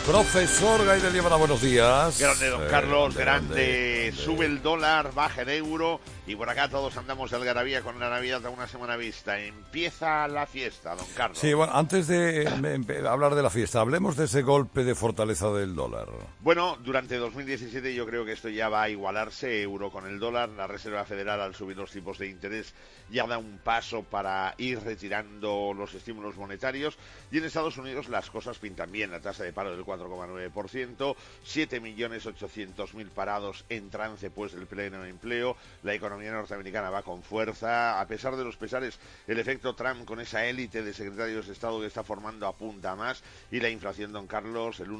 Profesor Gay de Liebra, buenos días. Grande, don Carlos, grande. Sube el dólar, baja el euro y por acá todos andamos de algarabía con la Navidad a una semana vista. Empieza la fiesta, don Carlos. Sí, bueno, antes de hablar de la fiesta, hablemos de ese golpe de fortaleza del dólar. Bueno, durante 2017 yo creo que esto ya va a igualarse, euro con el dólar. La Reserva Federal, al subir los tipos de interés, ya da un paso para ir retirando los estímulos monetarios. Y en Estados Unidos las cosas pintan bien. La tasa de paro del 4,9%, 7.800.000 parados en trance pues del pleno empleo. La economía norteamericana va con fuerza. A pesar de los pesares, el efecto Trump con esa élite de secretarios de Estado que está formando apunta más. Y la inflación, don Carlos, el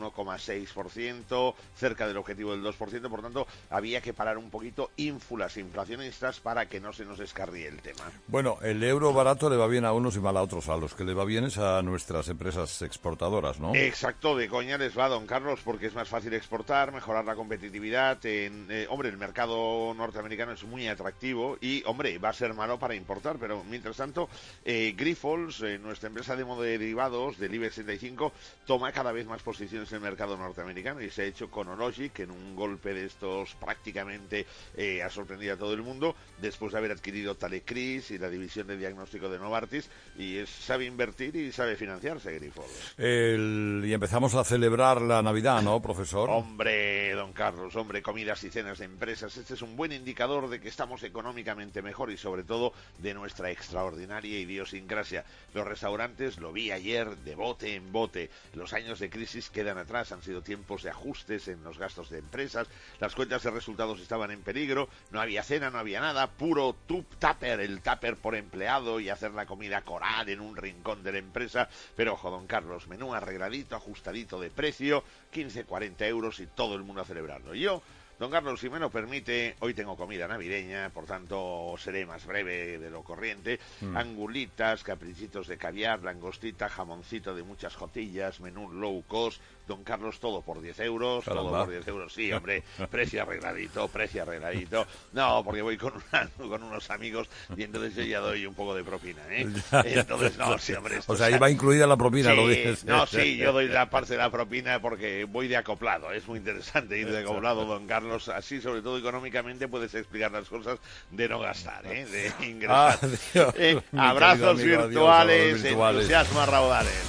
1,6%, cerca del objetivo del 2%. Por tanto, había que parar un poquito ínfulas inflacionistas para que no se nos descarríe el tema. Bueno, el euro barato le va bien a unos y mal a otros. A los que le va bien es a nuestras empresas exportadoras, ¿no? Exacto, de coña les va, don Carlos, porque es más fácil exportar, mejorar la competitividad. Hombre, el mercado norteamericano es muy atractivo y, hombre, va a ser malo para importar, pero mientras tanto, Grifols, nuestra empresa de derivados del IBEX 35, toma cada vez más posiciones en el mercado norteamericano y se ha hecho con Ologic, que en un golpe de estos prácticamente ha sorprendido a todo el mundo, después de haber adquirido Talecris y la división de diagnóstico de Novartis, y sabe invertir y sabe financiarse, Grifols. Y empezamos a celebrar la Navidad, ¿no, profesor? Hombre, don Carlos, hombre, comidas y cenas de empresas. Este es un buen indicador de que estamos económicamente mejor y sobre todo de nuestra extraordinaria idiosincrasia. Los restaurantes, lo vi ayer, de bote en bote. Los años de crisis quedan atrás, han sido tiempos de ajustes en los gastos de empresas, las cuentas de resultados estaban en peligro, no había cena, no había nada, puro tupper, el tupper por empleado y hacer la comida coral en un rincón de la empresa. Pero ojo, don Carlos, menú arregladito, ajustadito de precio, 15-40 euros y todo el mundo a celebrarlo. Yo, don Carlos, si me lo permite, hoy tengo comida navideña, por tanto seré más breve de lo corriente. Angulitas, caprichitos de caviar, langostita, jamoncito de muchas jotillas, menú low cost. Don Carlos, todo por 10 euros, Caramba. todo por 10 euros, sí, hombre, precio arregladito. No, porque voy con unos amigos y entonces yo ya doy un poco de propina, ¿eh? Entonces, no, sí, hombre. O sea, ahí va incluida la propina, sí, lo dices. No, sí, yo doy la parte de la propina porque voy de acoplado. Es muy interesante ir de acoplado, don Carlos. Así, sobre todo económicamente, puedes explicar las cosas de no gastar, ¿eh? De ingresar. Dios, Abrazos amigo, virtuales, adiós, entusiasmo a raudales.